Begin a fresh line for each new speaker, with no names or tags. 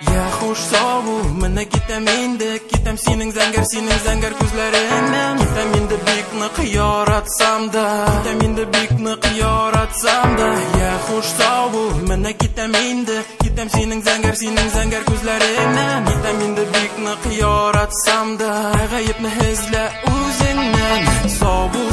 Ya xush sovu, mene kitem indi, kitem sening zangar ko'zlaringdan. Kitem indi bikni qiyoratsam da, kitem indi bikni qiyoratsam da. Ya xush sovu, mene kitem indi, kitem sening zangar ko'zlaringdan. Kitem indi bikni qiyoratsam da, g'ayibni hizla o'zingdan. Sovu